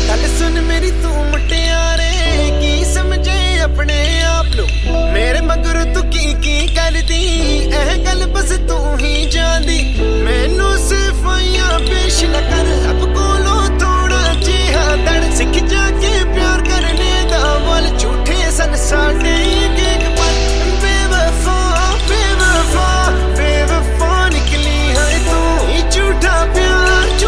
गल सुन मेरी तू मुटियारे की समझे अपने आप लो।